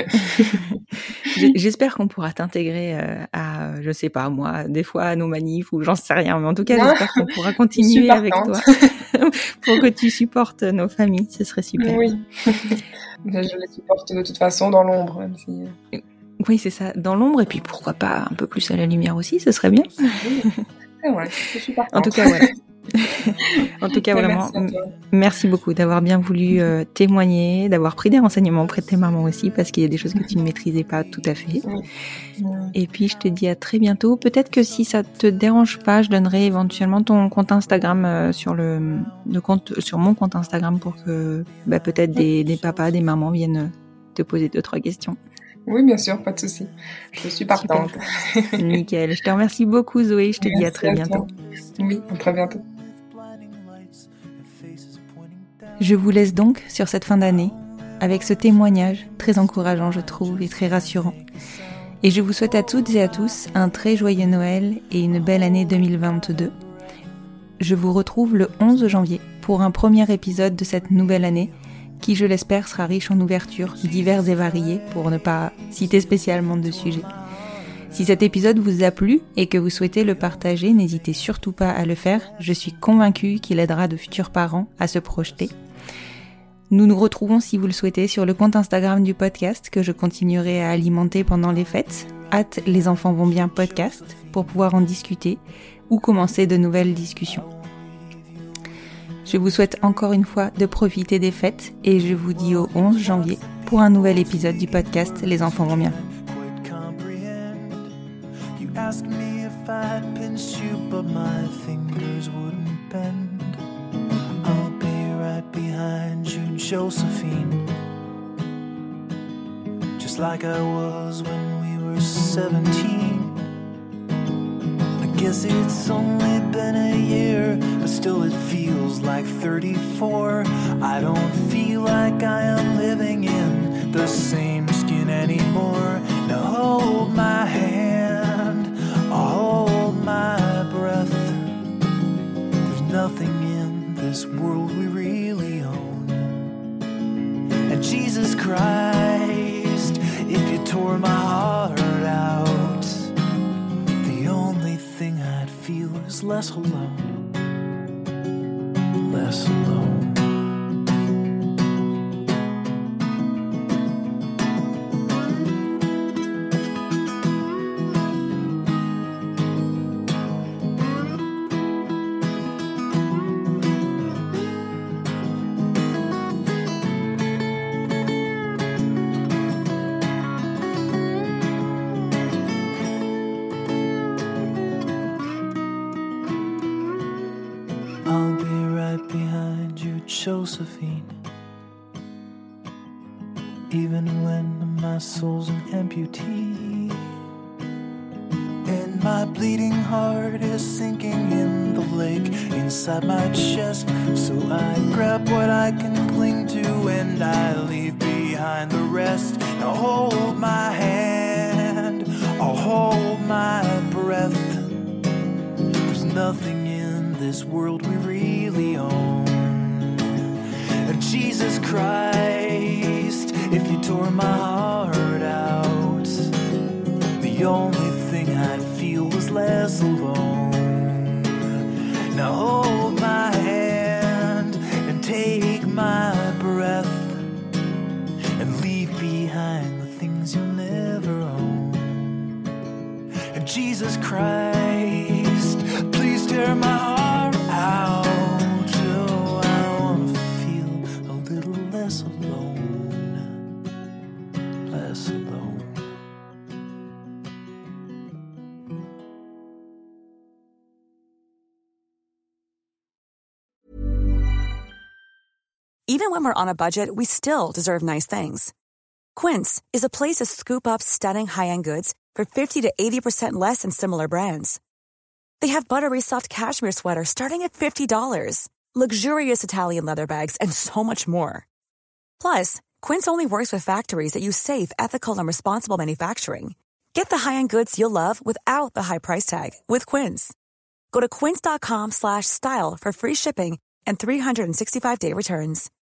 J'espère qu'on pourra t'intégrer euh, à, je sais pas moi, des fois à nos manifs ou j'en sais rien, mais en tout cas, non. J'espère qu'on pourra continuer avec toi pour que tu supportes nos familles. Ce serait super. Oui, je les supporte de toute façon dans l'ombre, même si. Oui, c'est ça, dans l'ombre et puis pourquoi pas un peu plus à la lumière aussi, ce serait bien. Oui. Ouais, je suis en tout cas, voilà. en tout cas, vraiment, merci, merci beaucoup d'avoir bien voulu euh, témoigner, d'avoir pris des renseignements auprès de tes mamans aussi, parce qu'il y a des choses que tu ne maîtrisais pas tout à fait. Oui. Et puis, je te dis à très bientôt. Peut-être que si ça te dérange pas, je donnerai éventuellement ton compte Instagram euh, sur le, le compte, sur mon compte Instagram pour que bah, peut-être des, des papas, des mamans viennent te poser deux, trois questions. Oui, bien sûr, pas de souci. Je suis partante. Nickel. Je te remercie beaucoup, Zoé. Je te Merci dis à très à bientôt. Oui, à très bientôt. Je vous laisse donc sur cette fin d'année avec ce témoignage très encourageant, je trouve, et très rassurant. Et je vous souhaite à toutes et à tous un très joyeux Noël et une belle année deux mille vingt-deux. Je vous retrouve le onze janvier pour un premier épisode de cette nouvelle année qui, je l'espère, sera riche en ouvertures diverses et variées, pour ne pas citer spécialement de sujets. Si cet épisode vous a plu et que vous souhaitez le partager, n'hésitez surtout pas à le faire. Je suis convaincue qu'il aidera de futurs parents à se projeter. Nous nous retrouvons, si vous le souhaitez, sur le compte Instagram du podcast que je continuerai à alimenter pendant les fêtes, hâte les enfants vont bien podcast, pour pouvoir en discuter ou commencer de nouvelles discussions. Je vous souhaite encore une fois de profiter des fêtes et je vous dis au onze janvier pour un nouvel épisode du podcast Les enfants vont bien. Ask me if I'd pinch you, but my fingers wouldn't bend. I'll be right behind you, Josephine. Just like I was when we were seventeen. I guess it's only been a year, but still it feels like thirty-four. I don't feel like I am living in the same skin anymore. Now hold my hand, I'll hold my breath. There's nothing in this world we really own. And Jesus Christ, if you tore my heart out, the only thing I'd feel is less alone. Less alone. I'll be right behind you, Josephine. Even when my soul's an amputee, and my bleeding heart is sinking in the lake inside my chest. So I grab what I can cling to and I leave behind the rest. Now hold my hand, I'll hold my breath. There's nothing in this world we really own. And Jesus Christ, if you tore my heart out, the only thing I'd feel was less alone. Now hold my hand and take my breath and leave behind the things you'll never own. And Jesus Christ, please tear my heart out. Oh, I wanna feel a little less alone. Less alone. Even when we're on a budget, we still deserve nice things. Quince is a place to scoop up stunning high-end goods for fifty to eighty percent less than similar brands. They have buttery soft cashmere sweaters starting at fifty dollars, luxurious Italian leather bags, and so much more. Plus, Quince only works with factories that use safe, ethical, and responsible manufacturing. Get the high-end goods you'll love without the high price tag with Quince. Go to quince.com slash style for free shipping and three sixty-five day returns.